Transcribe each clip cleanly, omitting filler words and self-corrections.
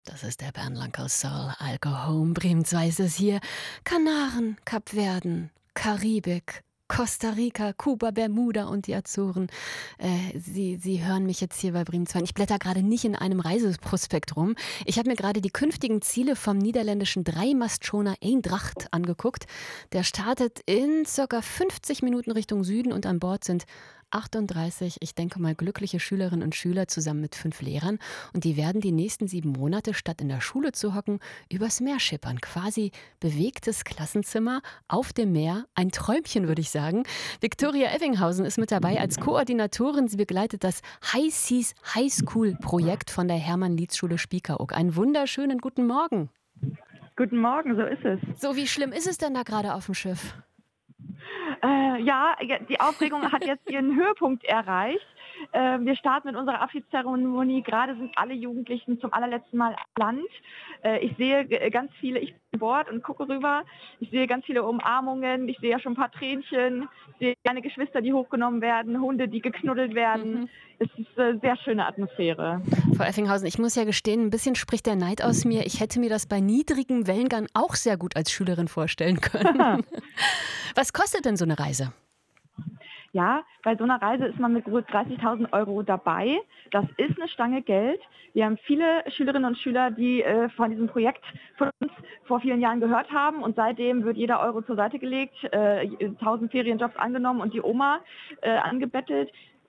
Das ist der Bernd Lang aus Soul. I'll go home. Bremen 2 ist es hier. Kanaren, Kapverden, Karibik, Costa Rica, Kuba, Bermuda und die Azoren. Sie hören mich jetzt hier bei Bremen 2. Ich blätter gerade nicht in einem Reiseprospekt rum. Ich habe mir gerade die künftigen Ziele vom niederländischen Dreimastschoner Eendracht angeguckt. Der startet in ca. 50 Minuten Richtung Süden und an Bord sind 38, ich denke mal, glückliche Schülerinnen und Schüler zusammen mit 5 Lehrern. Und die werden die nächsten 7 Monate, statt in der Schule zu hocken, übers Meer schippern. Quasi bewegtes Klassenzimmer auf dem Meer. Ein Träumchen, würde ich sagen. Viktoria Evinghausen ist mit dabei als Koordinatorin. Sie begleitet das High Seas High School Projekt von der Hermann-Lietz-Schule Spiekeroog. Einen wunderschönen guten Morgen. Guten Morgen, so ist es. So, wie schlimm ist es denn da gerade auf dem Schiff? Ja, die Aufregung hat jetzt ihren Höhepunkt erreicht. Wir starten mit unserer Abschiedszeremonie. Gerade sind alle Jugendlichen zum allerletzten Mal an Land. Ich sehe ganz viele, ich bin an Bord und gucke rüber. Ich sehe ganz viele Umarmungen. Ich sehe ja schon ein paar Tränchen. Ich sehe kleine Geschwister, die hochgenommen werden, Hunde, die geknuddelt werden. Mhm. Es ist eine sehr schöne Atmosphäre. Frau Effinghausen, ich muss ja gestehen, ein bisschen spricht der Neid aus mir. Ich hätte mir das bei niedrigem Wellengang auch sehr gut als Schülerin vorstellen können. Was kostet denn so eine Reise? Ja, bei so einer Reise ist man mit gut 30.000 Euro dabei. Das ist eine Stange Geld. Wir haben viele Schülerinnen und Schüler, die von diesem Projekt von uns vor vielen Jahren gehört haben. Und seitdem wird jeder Euro zur Seite gelegt, 1000 Ferienjobs angenommen und die Oma angebettelt.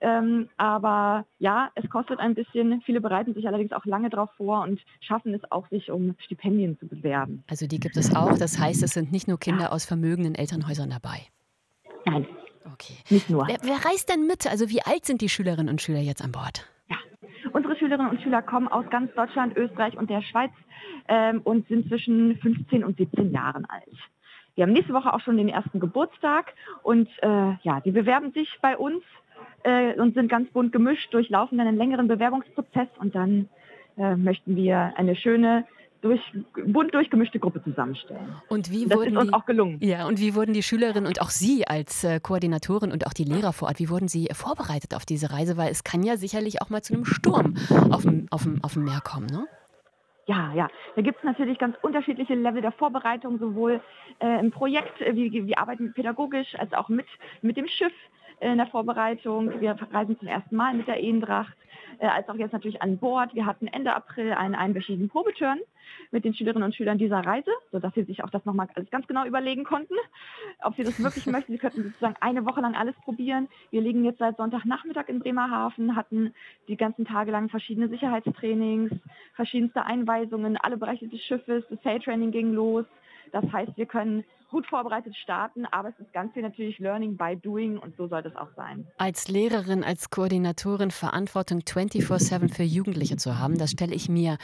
Aber ja, es kostet ein bisschen. Viele bereiten sich allerdings auch lange darauf vor und schaffen es auch, sich um Stipendien zu bewerben. Also die gibt es auch. Das heißt, es sind nicht nur Ja, Kinder aus vermögenden Elternhäusern dabei. nein, Okay. nicht nur. Wer reist denn mit? Also wie alt sind die Schülerinnen und Schüler jetzt an Bord? Ja. Unsere Schülerinnen und Schüler kommen aus ganz Deutschland, Österreich und der Schweiz und sind zwischen 15 und 17 Jahren alt. Wir haben nächste Woche auch schon den ersten Geburtstag und ja, die bewerben sich bei uns und sind ganz bunt gemischt, durchlaufen dann einen längeren Bewerbungsprozess und dann möchten wir eine schöne, bunt durchgemischte Gruppe zusammenstellen. Und wie Und das ist wurden uns die auch gelungen. ja, und wie wurden die Schülerinnen und auch Sie als Koordinatorin und auch die Lehrer vor Ort, wie wurden Sie vorbereitet auf diese Reise? Weil es kann ja sicherlich auch mal zu einem Sturm auf dem Meer kommen, ne? Ja, ja. Da gibt es natürlich ganz unterschiedliche Level der Vorbereitung, sowohl im Projekt, wir arbeiten pädagogisch, als auch mit dem Schiff in der Vorbereitung. Wir reisen zum ersten Mal mit der Eendracht, als auch jetzt natürlich an Bord. Wir hatten Ende April einen einwöchigen Probeturn mit den Schülerinnen und Schülern dieser Reise, sodass sie sich auch das nochmal alles ganz genau überlegen konnten, ob sie das wirklich möchten. Sie könnten sozusagen eine Woche lang alles probieren. Wir liegen jetzt seit Sonntagnachmittag in Bremerhaven, hatten die ganzen Tage lang verschiedene Sicherheitstrainings, verschiedenste Einweisungen, alle Bereiche des Schiffes, das Sailtraining ging los. Das heißt, wir können gut vorbereitet starten, aber es ist ganz viel natürlich Learning by Doing und so soll das auch sein. Als Lehrerin, als Koordinatorin Verantwortung 24/7 für Jugendliche zu haben, das stelle ich mir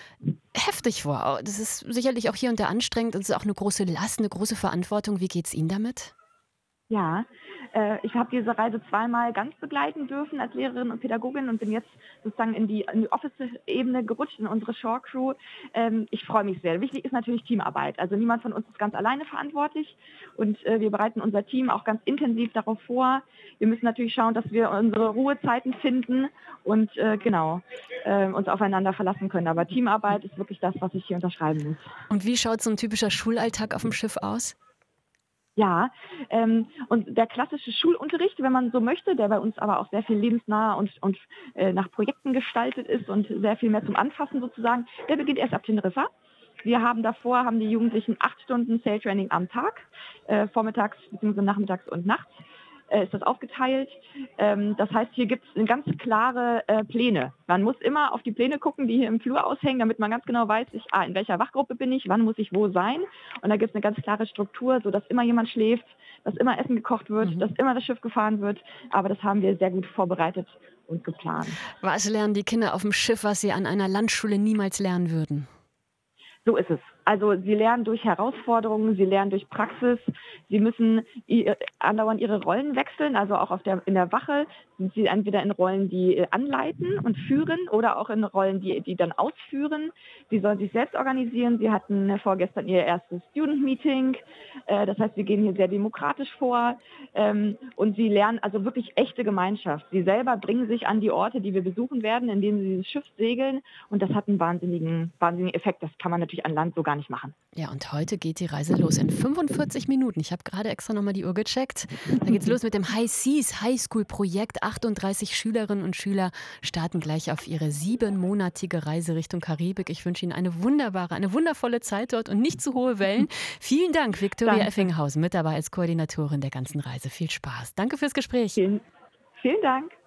heftig vor. Das ist sicherlich auch hier und da anstrengend und es ist auch eine große Last, eine große Verantwortung. Wie geht's Ihnen damit? Ja, ich habe diese Reise zweimal ganz begleiten dürfen als Lehrerin und Pädagogin und bin jetzt sozusagen in die Office-Ebene gerutscht, in unsere Shore-Crew. Ich freue mich sehr. Wichtig ist natürlich Teamarbeit. Also niemand von uns ist ganz alleine verantwortlich und wir bereiten unser Team auch ganz intensiv darauf vor. Wir müssen natürlich schauen, dass wir unsere Ruhezeiten finden und genau uns aufeinander verlassen können. Aber Teamarbeit ist wirklich das, was ich hier unterschreiben muss. Und wie schaut so ein typischer Schulalltag auf dem Schiff aus? Ja, und der klassische Schulunterricht, wenn man so möchte, der bei uns aber auch sehr viel lebensnah und nach Projekten gestaltet ist und sehr viel mehr zum Anfassen sozusagen, der beginnt erst ab Teneriffa. Haben die Jugendlichen 8 Stunden Sailtraining am Tag, vormittags bzw. nachmittags und nachts ist das aufgeteilt. Das heißt, hier gibt es ganz klare Pläne. Man muss immer auf die Pläne gucken, die hier im Flur aushängen, damit man ganz genau weiß, in welcher Wachgruppe bin ich, wann muss ich wo sein. Und da gibt es eine ganz klare Struktur, sodass immer jemand schläft, dass immer Essen gekocht wird, Mhm. dass immer das Schiff gefahren wird. Aber das haben wir sehr gut vorbereitet und geplant. Was lernen die Kinder auf dem Schiff, was sie an einer Landschule niemals lernen würden? So ist es. Also sie lernen durch Herausforderungen, sie lernen durch Praxis, sie müssen andauernd ihre Rollen wechseln, also auch in der Wache sind sie entweder in Rollen, die anleiten und führen oder auch in Rollen, die dann ausführen. Sie sollen sich selbst organisieren. Sie hatten vorgestern ihr erstes Student Meeting. Das heißt, sie gehen hier sehr demokratisch vor und sie lernen also wirklich echte Gemeinschaft. Sie selber bringen sich an die Orte, die wir besuchen werden, indem sie dieses Schiff segeln und das hat einen wahnsinnigen Effekt. Das kann man natürlich an Land so gar nicht machen. Ja, und heute geht die Reise los in 45 Minuten. Ich habe gerade extra nochmal die Uhr gecheckt. Da geht's los mit dem High Seas High School Projekt. 38 Schülerinnen und Schüler starten gleich auf ihre 7-monatige Reise Richtung Karibik. Ich wünsche Ihnen eine wundervolle Zeit dort und nicht zu hohe Wellen. Vielen Dank, Viktoria Effenghausen, mit dabei als Koordinatorin der ganzen Reise. Viel Spaß. Danke fürs Gespräch. Vielen Dank.